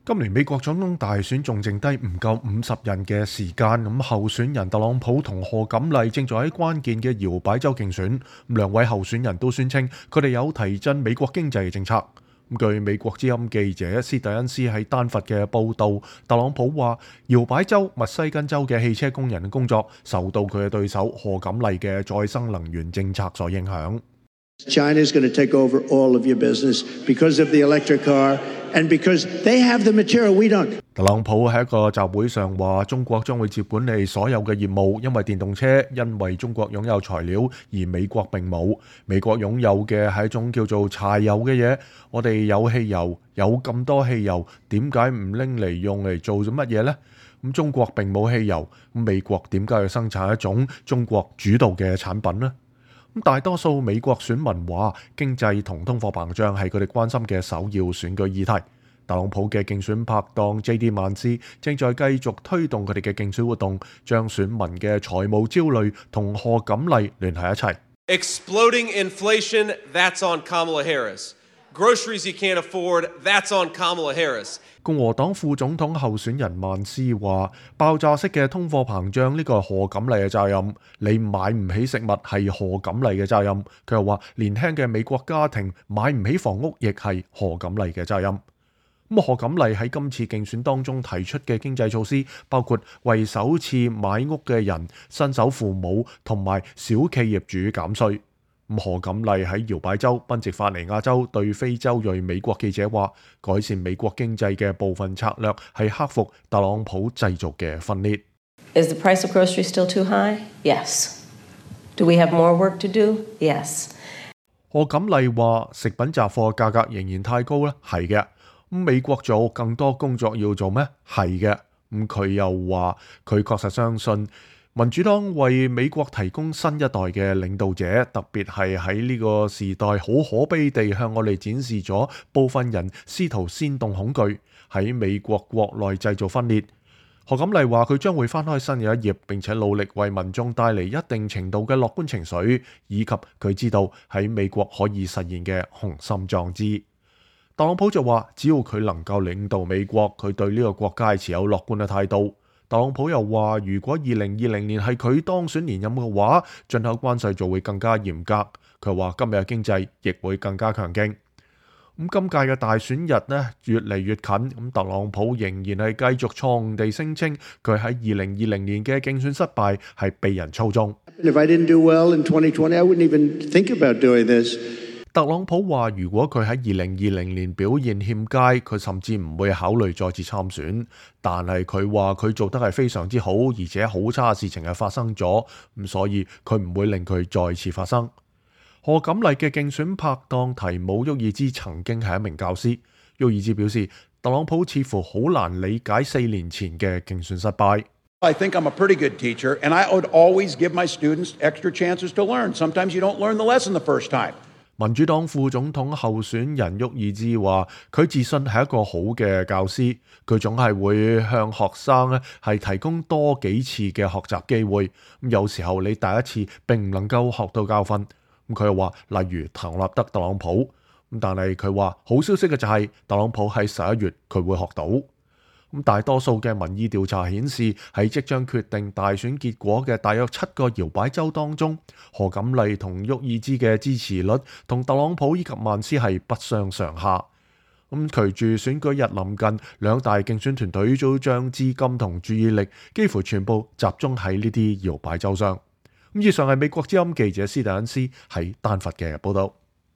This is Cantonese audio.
今年美國總統大選仲剩低唔夠50人嘅時間，咁候選人特朗普同賀錦麗正在喺關鍵嘅搖擺州競選，兩位候選人都宣稱佢哋有提振美國經濟嘅政策。據美國之音記者斯蒂恩斯喺丹佛嘅報導，特朗普話搖擺州密西根州嘅汽車工人嘅工作受到佢嘅對手賀錦麗嘅再生能源政策所影響。 China is going to take over all of your business because of the electric car and because they have the material we don't. 特朗普喺一個集會上話，中國將會接管理所有嘅業務，因為電動車因為中國擁有材料，而美國並冇。美國擁有嘅係一種叫做柴油嘅嘢，我哋有汽油，有咁多汽油，點解唔拎嚟用嚟做咗乜嘢呢？咁中國並冇汽油，咁美國點解要生產一種中國主導嘅產品呢？咁大多數美國選民話，經濟同通貨膨脹係佢哋關心嘅首要選舉議題。特朗普嘅競選拍檔 J.D. 曼斯正在繼續推動佢哋嘅競選活動，將選民嘅財務焦慮同賀錦麗聯繫一齊。 Exploding inflation, that's on Kamala Harris. Groceries you can't afford, that's on Kamala Harris. 共和黨副總統候選人曼斯話：爆炸式嘅通貨膨脹呢個係賀錦麗嘅責任，你買唔起食物係賀錦麗嘅責任。佢又話年輕嘅美國家庭買唔起房屋亦係賀錦麗嘅責任。咁賀錦麗喺今次競選當中提出嘅經濟措施，包括為首次買屋嘅人、新手父母同埋小企業主減稅。賀錦麗喺搖擺州賓夕法尼亞州對非洲裔美國記者話：改善美國經濟嘅部分策略係克服特朗普製造嘅分裂。 Is the price of groceries still too high? Yes. Do we have more work to do? Yes. 賀錦麗話：食品雜貨價格仍然太高咧，係嘅。美國做更多工作要做咩？係嘅。佢又話佢確實相信民主黨為美國提供新一代嘅領導者，特別係喺呢個時代好可悲地向我哋展示咗部分人試圖煽動恐懼，喺美國國內製造分裂。賀錦麗話佢將會翻開新嘅一頁，並且努力為民眾帶嚟一定程度嘅樂觀情緒，以及佢知道喺美國可以實現嘅雄心壯志。特朗普就話只要佢能夠領導美國，佢對呢個國家係持有樂觀嘅態度。特朗普又話如果2020年係佢當選連任嘅話，進口關稅就會更加嚴格。佢話今日嘅經濟亦會更加強勁。今屆嘅大選日呢越嚟越近，特朗普仍然係繼續錯誤地聲稱佢喺2020年嘅競選失敗係被人操縱。 If I didn't do well in 2020, I wouldn't even think about doing this. 特朗普話如果佢喺2020年表現欠佳，佢甚至唔會考慮再次參選。但係佢話佢做得係非常之好，而且好差嘅事情係發生咗，所以佢唔會令佢再次發生。賀錦麗嘅競選拍檔提姆·沃爾茲曾經係一名教師，沃爾茲表示特朗普似乎好難理解4年前嘅競選失敗。 I think I'm a pretty good teacher, and I would always give my students extra chances to learn. Sometimes you don't learn the lesson the first time. 民主黨副總統候選人沃爾茲話：佢自信係一個好嘅教師，佢總係會向學生咧係提供多幾次嘅學習機會。有時候你第一次並唔能夠學到教訓。佢又話，例如唐納德特朗普。但係佢話好消息嘅就係特朗普喺11月佢會學到。大多數嘅民意調查顯示，喺即將決定大選結果嘅大約7個搖擺州當中，賀錦麗同沃爾茲嘅支持率同特朗普以及曼斯係不相上下。隨住選舉日臨近，兩大競選團隊都將資金同注意力幾乎全部集中喺呢啲搖擺州上。以上係美國之音記者斯蒂恩斯喺丹佛嘅報道。